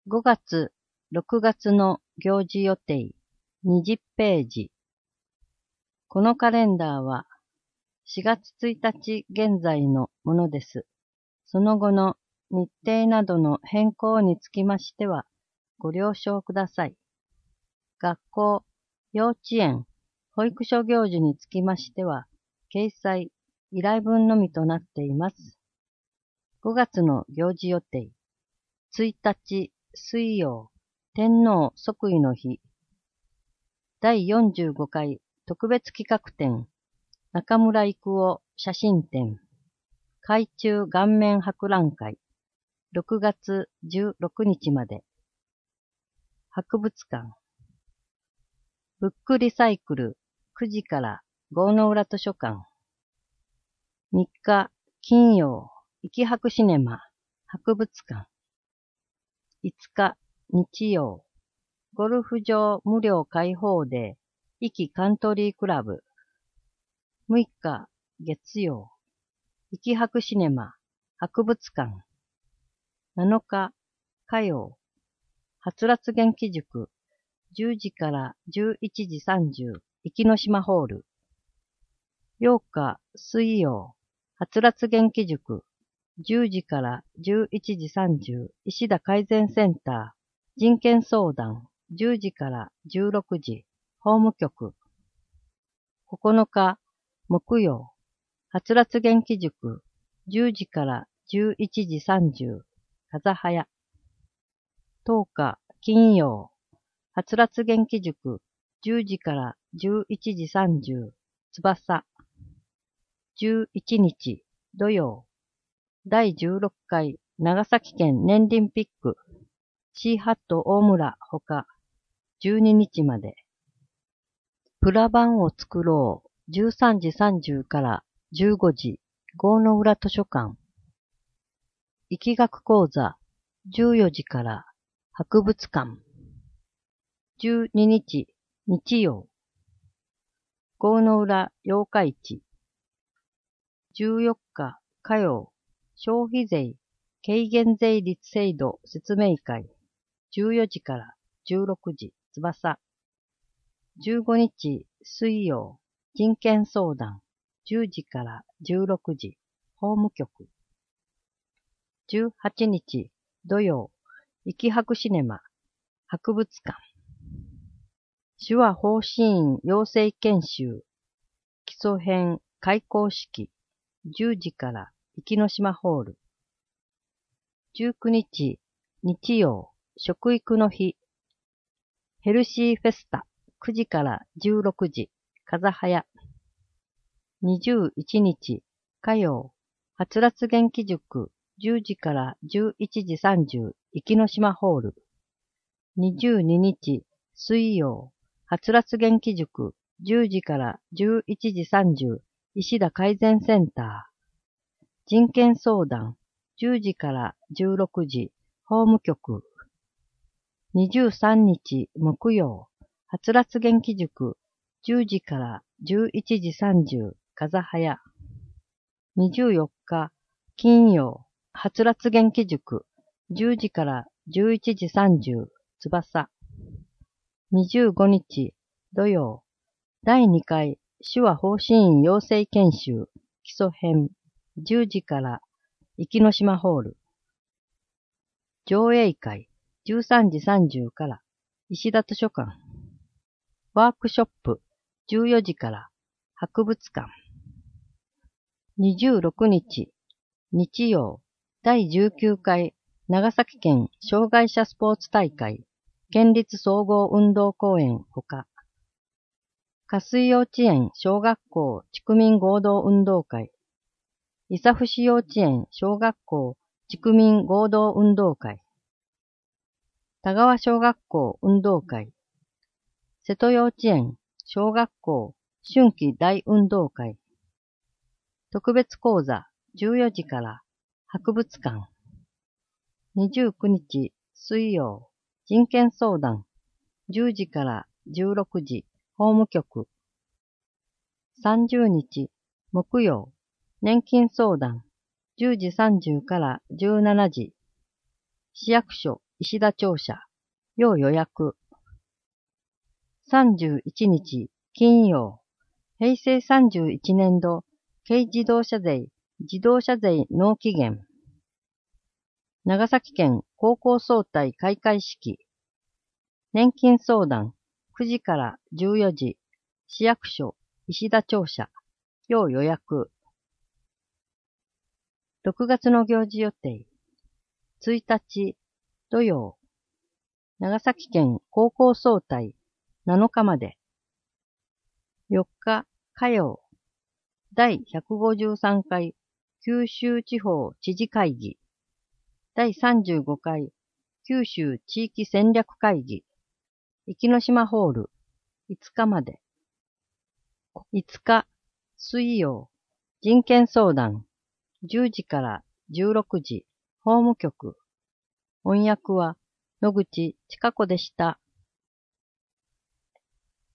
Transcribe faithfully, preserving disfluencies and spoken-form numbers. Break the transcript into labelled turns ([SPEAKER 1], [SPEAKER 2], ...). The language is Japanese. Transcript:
[SPEAKER 1] ごがつ、ろくがつの行事予定にじゅっページ。このカレンダーはしがつついたち現在のものです。その後の日程などの変更につきましてはご了承ください。学校、幼稚園、保育所行事につきましては掲載、依頼文のみとなっています。ごがつの行事予定ついたち水曜、天皇即位の日。だいよんじゅうごかい特別企画展、中村郁夫写真展、海中顔面博覧会、ろくがつじゅうろくにちまで。博物館、ブックリサイクルくじから郷の浦図書館。みっか金曜、いき博シネマ、博物館。いつか日曜、ゴルフ場無料開放デー、いきカントリークラブ。むいか月曜、いき博シネマ、博物館。なのか火曜、はつらつ元気塾、じゅうじからじゅういちじさんじゅう、壱岐島ホール。ようか水曜、はつらつ元気塾、じゅうじからじゅういちじさんじゅう、石田改善センター、人権相談、じゅうじからじゅうろくじ、法務局。ここのか木曜、はつらつ元気塾、じゅうじからじゅういちじさんじゅう、風早。とおか金曜、はつらつ元気塾、じゅうじからじゅういちじさんじゅう、翼。じゅういちにち土曜、だいじゅうろっかい長崎県年輪ピック、シーハット大村ほか、じゅうににちまで。プラ版を作ろう、じゅうさんじさんじゅうからじゅうごじ、郷の浦図書館。疫学講座、じゅうよじから博物館。じゅうににち日曜、郷の浦八日市。じゅうよっか火曜、消費税軽減税率制度説明会。じゅうよじからじゅうろくじ、翼。じゅうごにち水曜、人権相談。じゅうじからじゅうろくじ、法務局。じゅうはちにち土曜、いき博シネマ、博物館。手話方針員養成研修、基礎編開講式。じゅうじから壱岐島ホール。じゅうくにち日曜、食育の日。ヘルシーフェスタ、くじからじゅうろくじ、風早。にじゅういちにち火曜、はつらつ元気塾、じゅうじからじゅういちじさんじゅう、壱岐島ホール。にじゅうににち水曜、はつらつ元気塾、じゅうじからじゅういちじさんじゅう、石田改善センター。人権相談、じゅうじからじゅうろくじ、法務局。にじゅうさんにち木曜、はつらつ元気塾、じゅうじからじゅういちじさんじゅう、風早。にじゅうよっか金曜、はつらつ元気塾、じゅうじからじゅういちじさんじゅう、翼。にじゅうごにち土曜、だいにかい手話方針員養成研修、基礎編、じゅうじから壱岐島ホール。上映会、じゅうさんじさんじゅうから石田図書館。ワークショップ、じゅうよじから博物館。にじゅうろくにち日曜、だいじゅうきゅうかい長崎県障害者スポーツ大会、県立総合運動公園ほか。加水幼稚園小学校地区民合同運動会。伊佐伏幼稚園小学校地区民合同運動会。田川小学校運動会。瀬戸幼稚園小学校春季大運動会。特別講座じゅうよじから博物館。にじゅうくにち水曜、人権相談じゅうじからじゅうろくじ、法務局。さんじゅうにち木曜、年金相談じゅうじさんじゅうからじゅうしちじ、市役所石田庁舎、要予約。さんじゅういちにち金曜、平成さんじゅういちねんど軽自動車税、自動車税納期限。長崎県高校総体開会式。年金相談くじからじゅうよじ、市役所石田庁舎、要予約。ろくがつの行事予定。いちにち土曜、長崎県高校総体なのかまで。よっか火曜、だいひゃくごじゅうさんかい九州地方知事会議。だいさんじゅうごかい九州地域戦略会議。壱岐島ホールいつかまで。いつか水曜、人権相談じゅうじからじゅうろくじ、法務局。翻訳は野口千佳子でした。